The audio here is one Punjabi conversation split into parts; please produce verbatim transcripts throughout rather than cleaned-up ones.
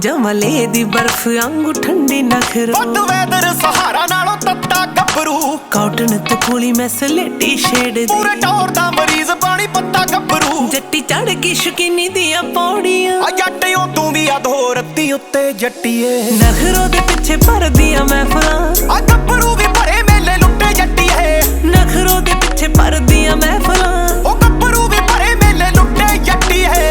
ਜਮਲੇ ਦੀ ਬਰਫ ਵਾਂਗੂ ਠੰਡੀ ਨਖਰ ਵੱਧ ਵੈਦਰ ਸਹਾਰਾ ਨਾਲੋਂ ਤੱਤਾ ਗੱਭਰੂ ਕਾਟਨ ਤੇ ਕੋਲੀ ਮੈਂ ਸਲੇਟੀ ਸ਼ੇਡ ਦੀ ਪੂਰੇ ਟੌਰ ਦਾ ਮਰੀਜ਼ ਪਾਣੀ ਪੱਤਾ ਗੱਭਰੂ ਜੱਟੀ ਚੜ ਗਈ ਸ਼ਕੀਨੀ ਦੀਆਂ ਪੌੜੀਆਂ ਆ ਜੱਟਿਓ ਤੂੰ ਵੀ ਅਧੋ ਰੱਤੀ ਉੱਤੇ ਜੱਟੀਏ ਨਖਰੋ ਦੇ ਪਿੱਛੇ ਭਰਦੀਆਂ ਮਹਿਫਲਾਂ ਆ ਗੱਭਰੂ ਵੀ ਭਰੇ ਮੇਲੇ ਲੁੱਟੇ ਜੱਟੀਏ ਨਖਰੋ ਦੇ ਪਿੱਛੇ ਭਰਦੀਆਂ ਮਹਿਫਲਾਂ ਉਹ ਗੱਭਰੂ ਵੀ ਭਰੇ ਮੇਲੇ ਲੁੱਟੇ ਜੱਟੀਏ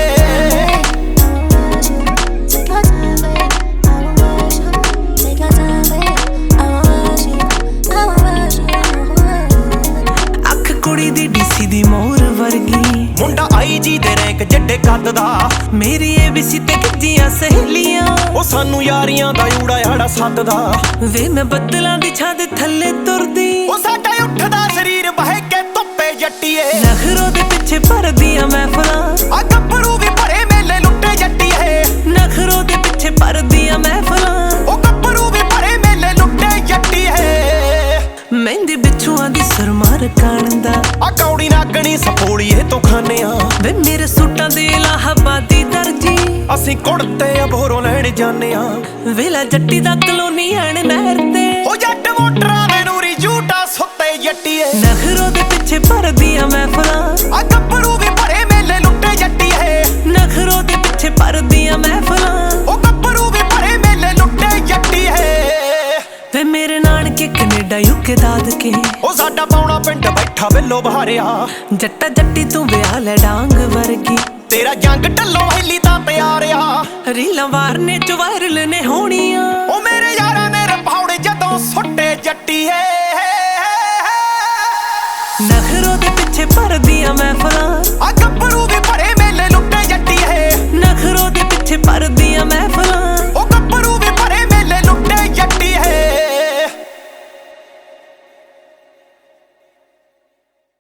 ਕੁੜੀ ਦੀ ਡੀਸੀ ਦੀ ਮੋਹਰ ਵਰਗੀ ਮੁੰਡਾ ਆਈ ਜੀ ਦੇ ਰੈਂਕ ਜੱਡੇ ਕੱਦ ਦਾ ਮੇਰੀ ਏ ਬੀ ਸੀ ਤੇ ਗਿੱਜੀਆਂ ਸਹੇਲੀਆਂ ਉਹ ਸਾਨੂੰ ਯਾਰੀਆਂ ਦਾ ਊੜਾ ਆੜਾ ਸੱਦਦਾ ਵੇ ਮੈਂ ਬੱਦਲਾਂ ਦੀ ਛਾਂ ਦੇ ਥੱਲੇ ਤੁਰਦੀ ਉਹ ਸਾਡਾ ਉੱਠਦਾ ਸਰੀਰ ਬਹਿ ਕੇ ਧੁੱਪੇ ਜੱਟੀਏ ਨਖਰੋ ਦੇ ਪਿੱਛੇ ਭਰਦੀਆਂ ਮਹਿਫਲਾਂ ਆ ਗੱਭਰੂ ਵੀ ਭਰੇ ਮੇਲੇ ਲੁੱਟੇ ਜੱਟੀਏ ਨਖਰੋ ਦੇ ਪਿੱਛੇ ਭਰਦੀਆਂ ਮਹਿਫਲਾਂ ਉਹ ਗੱਭਰੂ ਵੀ ਭਰੇ ਮੇਲੇ ਲੁੱਟੇ ਜੱਟੀਏ ਮਹਿੰਦੀ ਬਿਛੂਆਂ ਦੀ ਸਰਮਾਰ ਕਾਣ ਦਾ ਆ ਕੌੜੀ ਨਾਗਣੀ ਸਪੋਲੀਏ ਤੋਂ ਖਾਨੇ ਆ ਵੇ ਮੇਰੇ ਸੂਟਾਂ ਦੇ ਇਲਾਹਾਬਾਦੀ ਦਰਜੀ ਅਸੀਂ ਕੁੜਤੇ ਅਭੋਰੋਂ ਲੈਣ ਜਾਂਦੇ ਆ ਵੇਲਾ ਜੱਟੀ ਦਾ ਕਲੋਨੀ ਆਣ ਨਹਿਰ ਤੇ ਉਹ ਜੱਟ ਮੋਟਰਾਂ ਦੇ ਨੂਰੀ ਝੂਟਾ ਸੁੱਤੇ ਜੱਟੀਏ ਨਖਰੋ ਦੇ ਪਿੱਛੇ ਭਰਦੀਆਂ ਮਹਿਫਲਾਂ ਆ ਗੱਭਰੂ ਵੀ ਭਰੇ ਮੇਲੇ ਲੁੱਟੇ ਜੱਟੀਏ ਨਖਰੋ ਦੇ ਪਿੱਛੇ ਭਰਦੀਆਂ ਮਹਿਫਲਾਂ ਉਹ ਗੱਭਰੂ ਵੀ ਭਰੇ ਮੇਲੇ ਲੁੱਟੇ ਜੱਟੀਏ ਵੇ ਮੇਰੇ ਨਾਨਕੇ ਕੈਨੇਡਾ ਯੂਕੇ ਦਾਦਕੇ ਉਹ ਸਾਡਾ ਪੌਣਾ ਪਿੰਡ ਬੈਠਾ ਵੇਲੋ ਬਹਾਰਿਆ ਜੱਟਾ ਜੱਟੀ ਤੂੰ ਵਿਆਹ ਲੈ ਡਾਂਗ ਵਰਗੀ ਤੇਰਾ ਜੰਗ ਢੱਲੋਂ ਹਿੱਲੀ ਤਾਂ ਤਿਆਰ ਆ ਰੀਲਾਂ ਵਾਰਨੇ ਚ ਵਾਇਰਲ ਨੇ ਹੋਣੀਆਂ ਉਹ ਮੇਰੇ ਯਾਰਾਂ ਨੇ ਰਪੌੜੇ ਜਦੋਂ ਸੁੱਟੇ ਜੱਟੀਏ ਨਖਰੋ ਦੇ ਪਿੱਛੇ ਭਰਦੀਆਂ ਮਹਿਫਲਾਂ ਆ